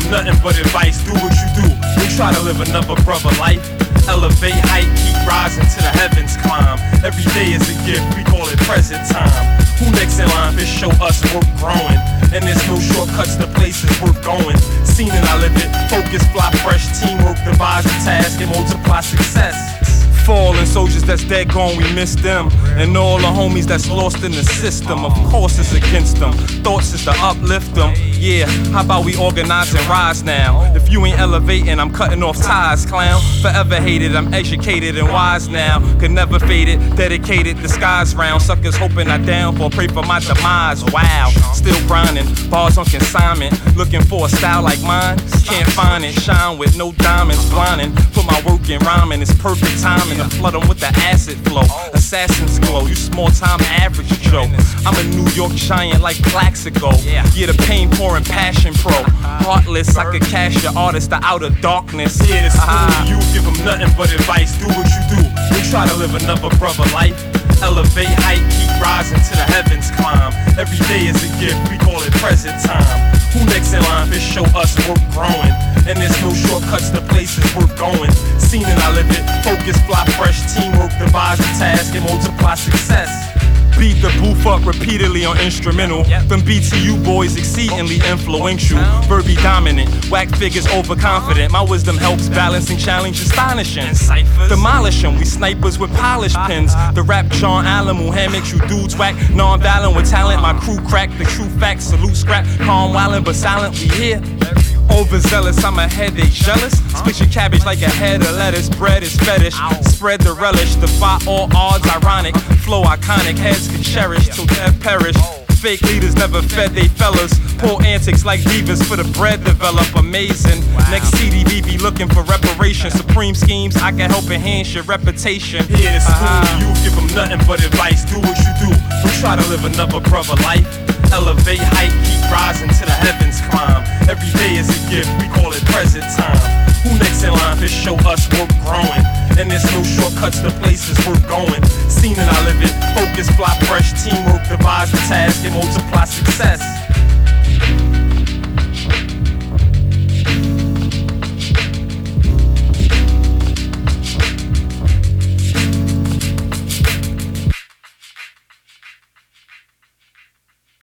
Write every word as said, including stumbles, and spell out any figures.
nothing but advice. Do what you do, we try to live another brother life. Elevate, height, keep rising to the heavens, climb. Every day is a gift, we call it present time. Who next in line to show us work growing? And there's no shortcuts to places worth going. Seen it, I live it, focus, fly fresh. Teamwork, devise a task and multiply success. Fallen soldiers that's dead gone, we miss them. And all the homies that's lost in the system. Of course it's against them, thoughts is to uplift them. Yeah, how about we organize and rise now? If you ain't elevating, I'm cutting off ties, clown. Forever hated, I'm educated and wise now. Could never fade it, dedicated, the skies round. Suckers hoping I downfall, pray for my demise. Wow, still grinding, bars on consignment. Looking for a style like mine, can't find it. Shine with no diamonds, blinding. Put my work in rhyming, it's perfect timing. To flood them with the acid flow, assassin's glow. You small time average Joe. I'm a New York giant like Plaxico. Yeah, the pain pouring passion pro. Heartless, I could cash your artist out of darkness. Yeah, the school, you give them nothing but advice. Do what you do, we try to live another brother life. Elevate, height, keep rising to the heavens, climb. Every day is a gift, we call it present time. Who next in line to show us work growing? And there's no shortcuts to places worth going. Seen it, I live it, focus, fly fresh. Teamwork, devise a task and multiply success. Beat the booth up repeatedly on instrumental. Them B T U boys exceedingly influential. Verby dominant, whack figures overconfident. My wisdom helps balancing challenge astonishing. Demolish them, we snipers with polished pins. The rap John Allen, Muhammad, you dudes whack. Non-violent with talent, my crew crack. The true facts, salute scrap. Calm, wildin', but silent, we here. Overzealous, I'm ahead, they jealous. Split your cabbage like a head of lettuce. Bread is fetish, spread the relish. Defy all odds, ironic. Flow iconic, heads can cherish till death perish. Fake leaders never fed they fellas. Pull antics like divas for the bread develop. Amazing. Next C D B be looking for reparation. Supreme schemes, I can help enhance your reputation. Yeah, the school, uh-huh. You give them nothing but advice. Do what you do, we try to live another brother life. Elevate, height, keep rising to the heavens, climb. Every day is a gift, we call it present time. Who next in line to show us work growing? And there's no shortcuts to places worth going. Seen it, I live it, focus, fly fresh. Teamwork, devise a task and multiply success.